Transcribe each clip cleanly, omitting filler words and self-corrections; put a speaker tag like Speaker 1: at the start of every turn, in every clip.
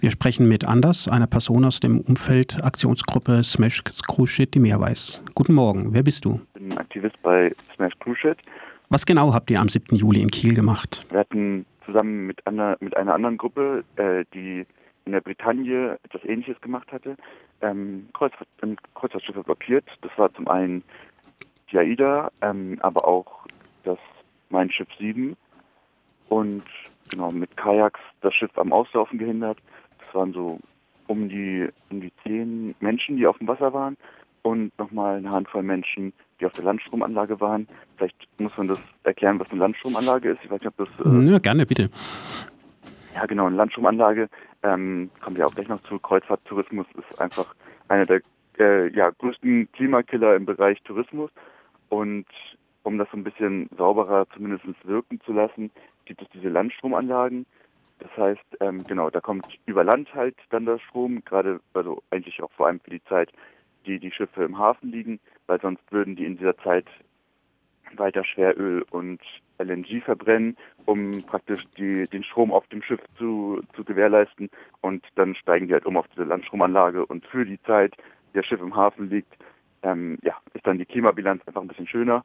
Speaker 1: Wir sprechen mit Anders, einer Person aus dem Umfeld Aktionsgruppe Smash Cruise Ship, die mehr weiß. Guten Morgen, wer bist du?
Speaker 2: Ich bin Aktivist bei Smash Cruise Ship.
Speaker 1: Was genau habt ihr am 7. Juli in Kiel gemacht?
Speaker 2: Wir hatten zusammen mit einer anderen Gruppe, die in der Bretagne etwas Ähnliches gemacht hatte, Kreuzfahrtschiffe blockiert. Das war zum einen die AIDA, aber auch das Mein Schiff 7 und genau mit Kajaks das Schiff am Auslaufen gehindert. Das waren so um die 10 Menschen, die auf dem Wasser waren und nochmal eine Handvoll Menschen, die auf der Landstromanlage waren. Vielleicht muss man das erklären, was eine Landstromanlage ist. Ich weiß nicht, ob das...
Speaker 1: Ja, gerne, bitte.
Speaker 2: Ja, genau, eine Landstromanlage. Kommen wir auch gleich noch zu. Kreuzfahrttourismus ist einfach einer der größten Klimakiller im Bereich Tourismus. Und um das so ein bisschen sauberer zumindest wirken zu lassen, gibt es diese Landstromanlagen. Das heißt, da kommt über Land halt dann der Strom, gerade, also eigentlich auch vor allem für die Zeit, die Schiffe im Hafen liegen, weil sonst würden die in dieser Zeit weiter Schweröl und LNG verbrennen, um praktisch den Strom auf dem Schiff zu gewährleisten. Und dann steigen die halt um auf diese Landstromanlage und für die Zeit, die das Schiff im Hafen liegt, ist dann die Klimabilanz einfach ein bisschen schöner.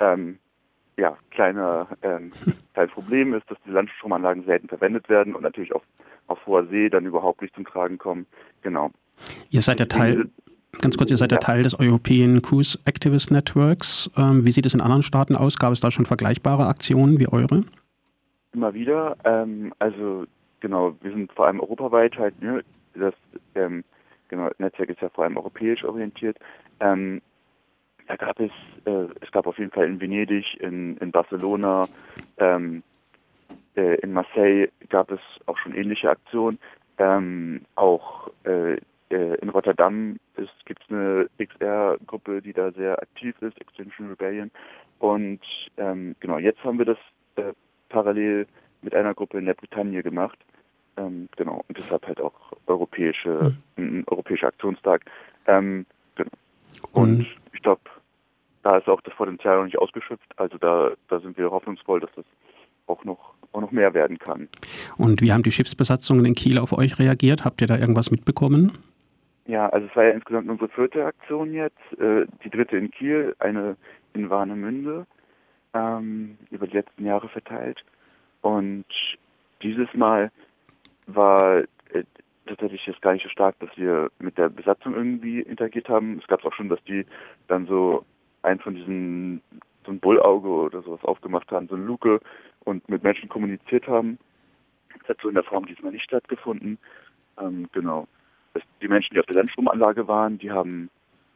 Speaker 2: Kleines Problem ist, dass die Landstromanlagen selten verwendet werden und natürlich auf hoher See dann überhaupt nicht zum Tragen kommen. Genau.
Speaker 1: Ihr seid der Teil des European Cruise Activist Networks. Wie sieht es in anderen Staaten aus? Gab es da schon vergleichbare Aktionen wie eure?
Speaker 2: Immer wieder. Wir sind vor allem europaweit halt, ne? Das Netzwerk ist ja vor allem europäisch orientiert. Es gab auf jeden Fall in Venedig, in Barcelona, in Marseille gab es auch schon ähnliche Aktionen. In Rotterdam gibt es eine XR-Gruppe, die da sehr aktiv ist, Extinction Rebellion. Und jetzt haben wir das parallel mit einer Gruppe in der Bretagne gemacht. Und deshalb halt auch ein europäischer Aktionstag. Und ich glaube, da ist auch das Potenzial noch nicht ausgeschöpft. Also da sind wir hoffnungsvoll, dass das auch noch mehr werden kann.
Speaker 1: Und wie haben die Schiffsbesatzungen in Kiel auf euch reagiert? Habt ihr da irgendwas mitbekommen?
Speaker 2: Ja, also es war ja insgesamt unsere 4. Aktion jetzt, die 3. in Kiel, eine in Warnemünde, über die letzten Jahre verteilt. Und dieses Mal war tatsächlich jetzt gar nicht so stark, dass wir mit der Besatzung irgendwie interagiert haben. Es gab auch schon, dass die dann so eins von diesen, so ein Bullauge oder sowas aufgemacht haben, so eine Luke und mit Menschen kommuniziert haben. Das hat so in der Form diesmal nicht stattgefunden. Die Menschen, die auf der Landstromanlage waren, die haben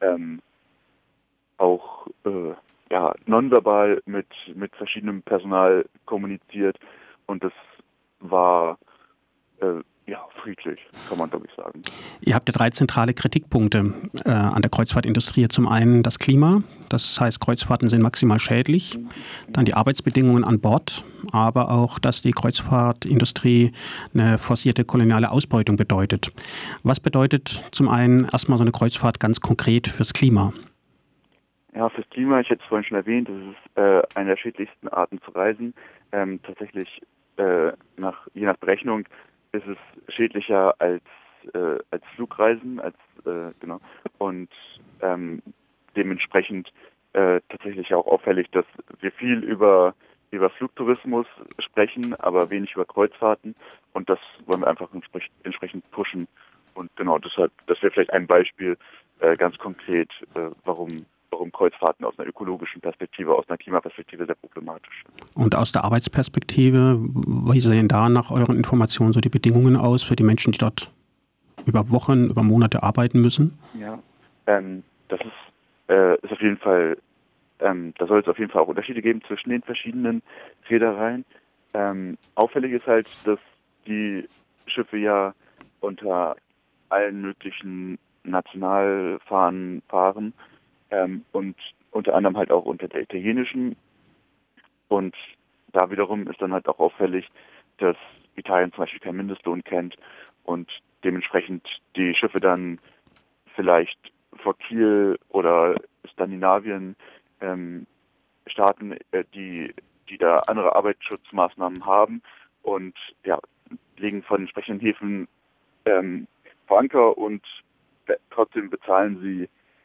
Speaker 2: auch nonverbal mit verschiedenem Personal kommuniziert und das war friedlich, kann man glaube ich sagen.
Speaker 1: Ihr habt ja 3 zentrale Kritikpunkte an der Kreuzfahrtindustrie. Zum einen das Klima, das heißt Kreuzfahrten sind maximal schädlich, dann die Arbeitsbedingungen an Bord, aber auch, dass die Kreuzfahrtindustrie eine forcierte koloniale Ausbeutung bedeutet. Was bedeutet zum einen erstmal so eine Kreuzfahrt ganz konkret fürs Klima?
Speaker 2: Ja, fürs Klima, ich hätte es vorhin schon erwähnt, das ist eine der schädlichsten Arten zu reisen. Tatsächlich, je nach Berechnung, ist es schädlicher als Flugreisen, und dementsprechend tatsächlich auch auffällig, dass wir viel über Flugtourismus sprechen, aber wenig über Kreuzfahrten und das wollen wir einfach entsprechend pushen und genau deshalb, das wäre vielleicht ein Beispiel ganz konkret, warum Kreuzfahrten aus einer ökologischen Perspektive, aus einer Klimaperspektive sehr problematisch sind.
Speaker 1: Und aus der Arbeitsperspektive, wie sehen da nach euren Informationen so die Bedingungen aus für die Menschen, die dort über Wochen, über Monate arbeiten müssen?
Speaker 2: Ja, das ist auf jeden Fall, da soll es auf jeden Fall auch Unterschiede geben zwischen den verschiedenen Reedereien. Auffällig ist halt, dass die Schiffe ja unter allen möglichen Nationalfahnen fahren und unter anderem halt auch unter der italienischen. Und da wiederum ist dann halt auch auffällig, dass Italien zum Beispiel keinen Mindestlohn kennt und dementsprechend die Schiffe dann vielleicht vor Kiel oder Skandinavien Staaten, die da andere Arbeitsschutzmaßnahmen haben und legen von entsprechenden Häfen vor Anker und trotzdem bezahlen sie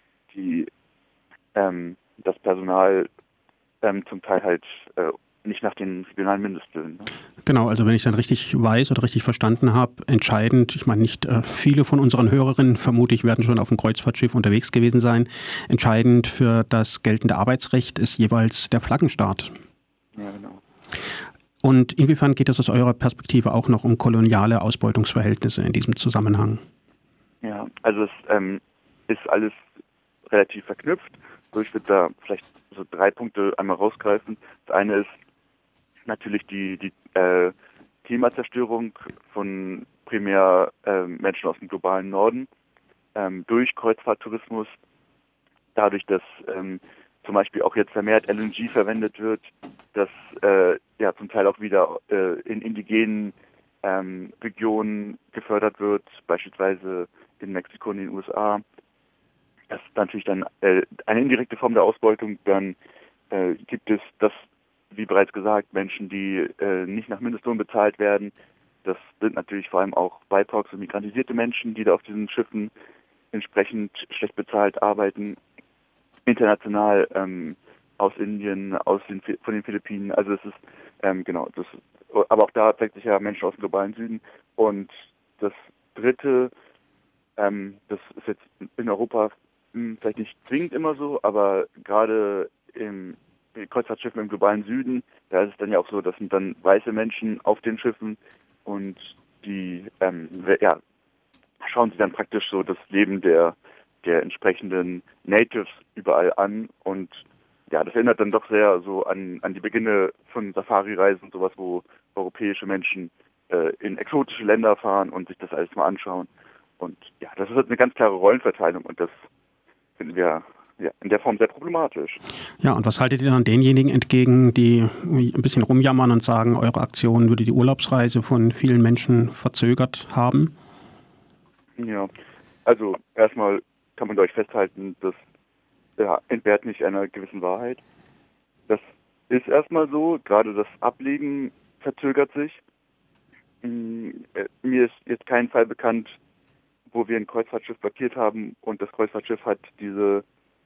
Speaker 2: das Personal zum Teil halt nicht nach den regionalen Mindestlöhnen. Ne?
Speaker 1: Genau, also wenn ich dann richtig weiß oder richtig verstanden habe, entscheidend, ich meine nicht viele von unseren Hörerinnen, vermutlich werden schon auf dem Kreuzfahrtschiff unterwegs gewesen sein, entscheidend für das geltende Arbeitsrecht ist jeweils der Flaggenstaat.
Speaker 2: Ja, genau.
Speaker 1: Und inwiefern geht es aus eurer Perspektive auch noch um koloniale Ausbeutungsverhältnisse in diesem Zusammenhang?
Speaker 2: Ja, also es ist alles relativ verknüpft. So, ich würde da vielleicht so 3 Punkte einmal rausgreifen. Das eine ist natürlich die Klimazerstörung von primär Menschen aus dem globalen Norden durch Kreuzfahrttourismus, dadurch, dass zum Beispiel auch jetzt vermehrt LNG verwendet wird, dass ja zum Teil auch wieder in indigenen Regionen gefördert wird, beispielsweise in Mexiko und in den USA. Das ist natürlich dann eine indirekte Form der Ausbeutung. Dann gibt es das, wie bereits gesagt, Menschen, die nicht nach Mindestlohn bezahlt werden. Das sind natürlich vor allem auch BIPOCs und migrantisierte Menschen, die da auf diesen Schiffen entsprechend schlecht bezahlt arbeiten. International aus Indien, von den Philippinen. Also es ist genau, aber auch da zeigt sich ja Menschen aus dem globalen Süden. Und das Dritte, das ist jetzt in Europa vielleicht nicht zwingend immer so, aber gerade im Kreuzfahrtschiffen im globalen Süden, da ist es dann ja auch so, das sind dann weiße Menschen auf den Schiffen und die schauen sich dann praktisch so das Leben der entsprechenden Natives überall an und ja, das erinnert dann doch sehr so an die Beginne von Safari-Reisen und sowas, wo europäische Menschen in exotische Länder fahren und sich das alles mal anschauen. Und ja, das ist halt eine ganz klare Rollenverteilung und das finden wir ja in der Form sehr problematisch.
Speaker 1: Ja, und was haltet ihr dann denjenigen entgegen, die ein bisschen rumjammern und sagen, eure Aktion würde die Urlaubsreise von vielen Menschen verzögert haben?
Speaker 2: Ja, also erstmal kann man, glaube ich, festhalten, das entbehrt nicht einer gewissen Wahrheit. Das ist erstmal so, gerade das Ablegen verzögert sich. Mir ist jetzt kein Fall bekannt, wo wir ein Kreuzfahrtschiff blockiert haben und das Kreuzfahrtschiff hat diese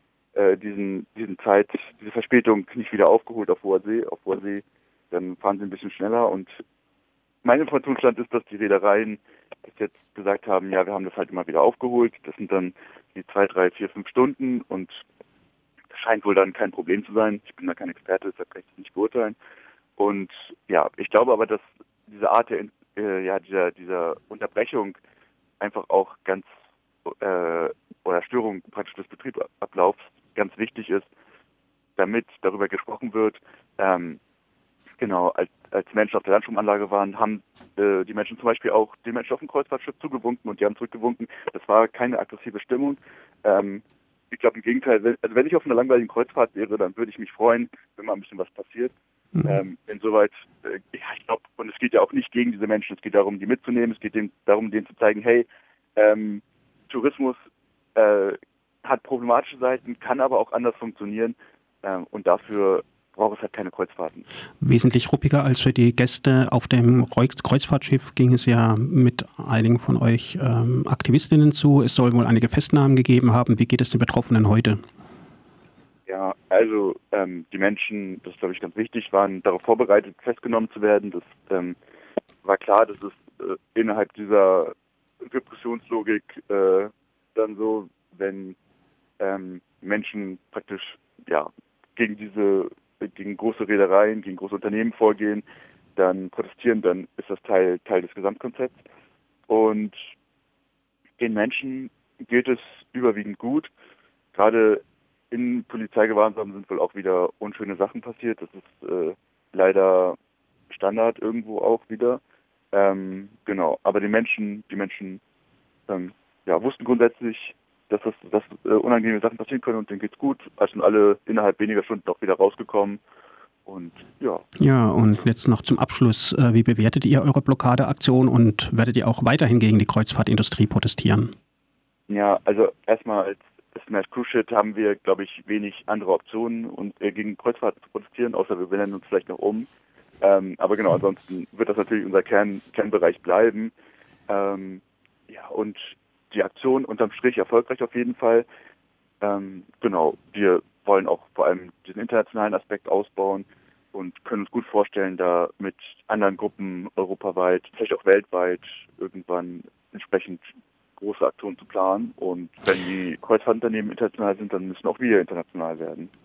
Speaker 2: Verspätung nicht wieder aufgeholt auf hoher See. Auf hoher See, dann fahren sie ein bisschen schneller und mein Informationsstand ist, dass die Reedereien bis jetzt gesagt haben, ja, wir haben das halt immer wieder aufgeholt. Das sind dann die 2, 3, 4, 5 Stunden und das scheint wohl dann kein Problem zu sein. Ich bin da kein Experte, deshalb kann ich das nicht beurteilen. Und ja, ich glaube aber, dass diese Art dieser Unterbrechung einfach auch ganz oder Störung praktisch des Betriebsablaufs ganz wichtig ist, damit darüber gesprochen wird. Genau, als Menschen auf der Landstromanlage waren, haben die Menschen zum Beispiel auch den Menschen auf dem Kreuzfahrtschiff zugewunken und die haben zurückgewunken. Das war keine aggressive Stimmung. Ich glaube im Gegenteil, wenn ich auf einer langweiligen Kreuzfahrt wäre, dann würde ich mich freuen, wenn mal ein bisschen was passiert. Insoweit, ich glaube, und es geht ja auch nicht gegen diese Menschen, es geht darum, die mitzunehmen, es geht darum, denen zu zeigen, hey, Tourismus hat problematische Seiten, kann aber auch anders funktionieren und dafür braucht es halt keine Kreuzfahrten.
Speaker 1: Wesentlich ruppiger als für die Gäste auf dem Kreuzfahrtschiff ging es ja mit einigen von euch Aktivistinnen zu. Es soll wohl einige Festnahmen gegeben haben. Wie geht es den Betroffenen heute?
Speaker 2: Ja, also die Menschen, das ist glaube ich ganz wichtig, waren darauf vorbereitet, festgenommen zu werden. Das war klar, dass es innerhalb dieser Repressionslogik dann so, wenn Menschen praktisch gegen große Reedereien, gegen große Unternehmen vorgehen, dann protestieren, dann ist das Teil des Gesamtkonzepts. Und den Menschen geht es überwiegend gut. Gerade in Polizeigewahrsam sind wohl auch wieder unschöne Sachen passiert. Das ist leider Standard irgendwo auch wieder. Genau. Aber die Menschen wussten grundsätzlich, dass unangenehme Sachen passieren können und denen geht's gut. Also sind alle innerhalb weniger Stunden auch wieder rausgekommen. Und ja.
Speaker 1: Ja, und jetzt noch zum Abschluss. Wie bewertet ihr eure Blockadeaktion und werdet ihr auch weiterhin gegen die Kreuzfahrtindustrie protestieren?
Speaker 2: Ja, also erstmal als Smash Cruise Ship haben wir, glaube ich, wenig andere Optionen und gegen Kreuzfahrt zu protestieren, außer wir benennen uns vielleicht noch um. Aber genau, ansonsten wird das natürlich unser Kernbereich bleiben. Ja, und die Aktion unterm Strich erfolgreich auf jeden Fall. Genau, wir wollen auch vor allem diesen internationalen Aspekt ausbauen und können uns gut vorstellen, da mit anderen Gruppen europaweit, vielleicht auch weltweit irgendwann entsprechend große Aktionen zu planen. Und wenn die Kreuzfahrtunternehmen international sind, dann müssen auch wir international werden.